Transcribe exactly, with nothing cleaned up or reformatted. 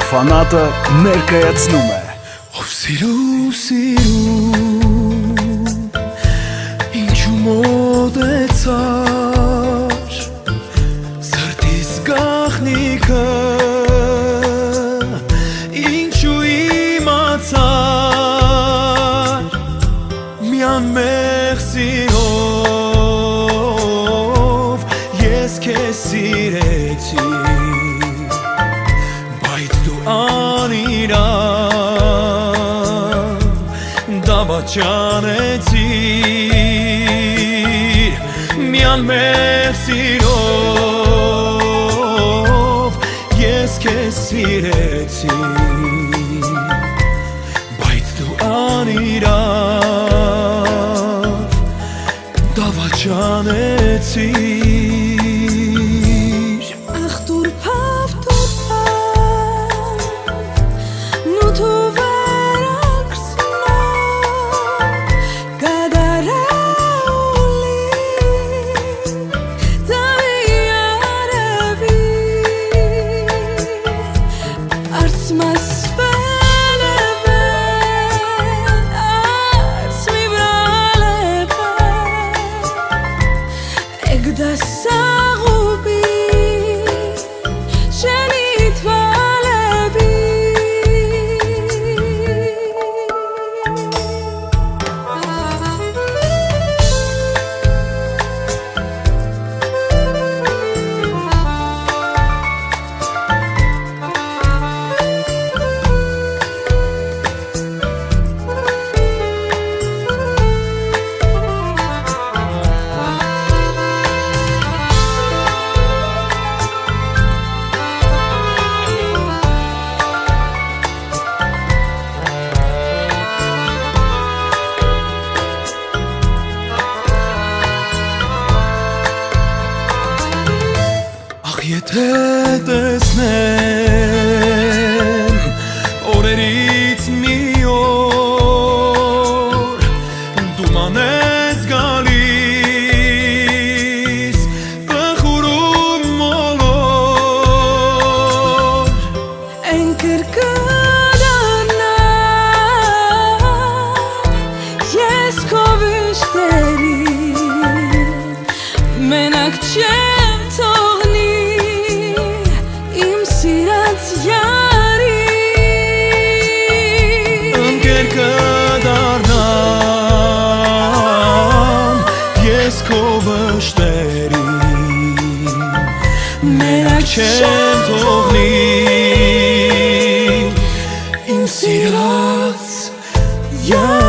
Ֆանատը ներկայացնում է Ով սիրու, սիրու Ինչու մոտեցար Սրտիս գաղտնիքը Ինչու իմացար Միան մեղ սիրով Ես քեզ սիրեցի Բայց դու անիրավ Դավաճանեցիր Միան մեղ սիրով Ես քեզ սիրեցի Բայց դու անիրավ Դավաճանեցիր Ախ դուր փավ, դուր փավ Նութու Եթե տեսնեմ օրերից մի օր դու մանես գալիս վխուրում մոլոր Են կրկնանա ես քո վիշտերին մենակ չեմ թողնի Մենակ չեմ թողնի իմ սիրած յար